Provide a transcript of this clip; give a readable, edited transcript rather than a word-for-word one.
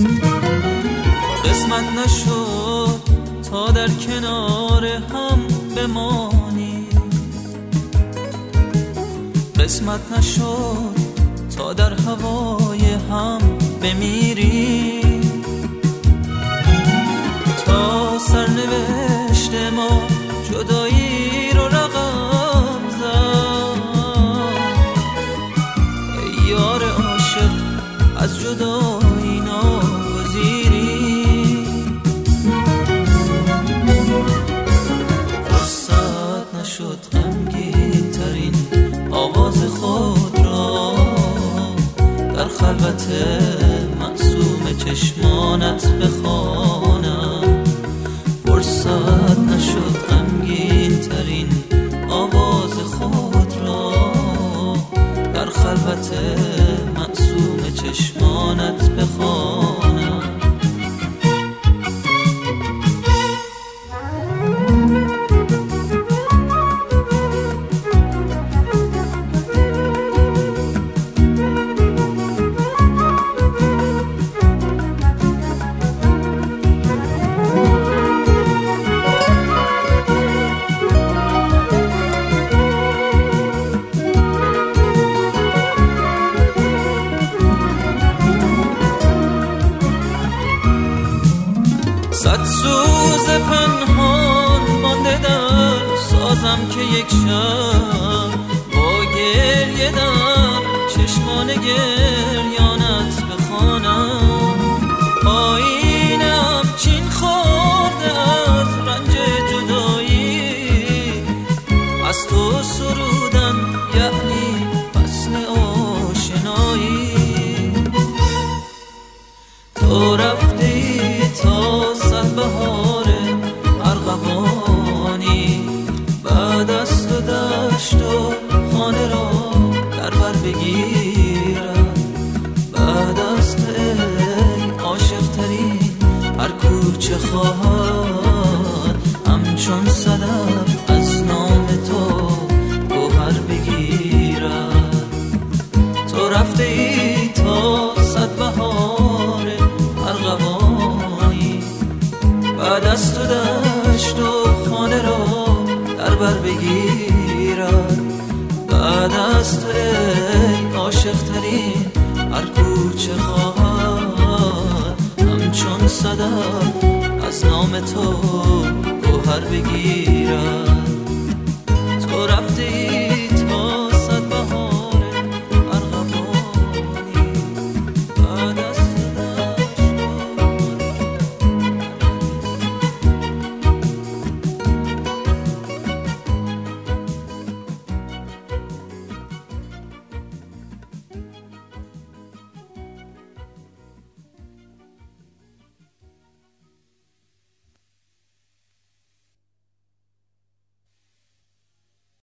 قسمت نشد تا در کنار هم بمانی، قسمت نشد تا در هوای هم بمیری، تا سرنوشت ما جدایی رو رقم زد. ای یار عاشق از جدایی ناگزیری، فرصت نشد غمگین ترین آواز خود را در خلوت معصوم چشمانت بخوانم. فرصت نشد غمگین ترین آواز خود را در خلوت معصوم چشمانت بخوانم. صد سوز پنهان مانده در سازم که یک شب با گریه در چشمان گریانت بخوانم. آینم چین خورده از رنج جدایی، از تو سرودن یعنی فصل آشنایی. تو رفتی تا بهار ارغوانی، بعد از تو دشت و خانه را در بر بگیرم. بعد از تو ای عاشق ترین هر کوچه خواهد همچون صدف از نام تو گوهر بگیرم. تو رفته ای تا صد بهار ارغوانی، بعد از تو دشت و خانه را در بر بگیرم. بعد از تو ای عاشق ترین هر کوچه خواهد همچون صدف از نام تو گوهر بگیرم. تو رفته ای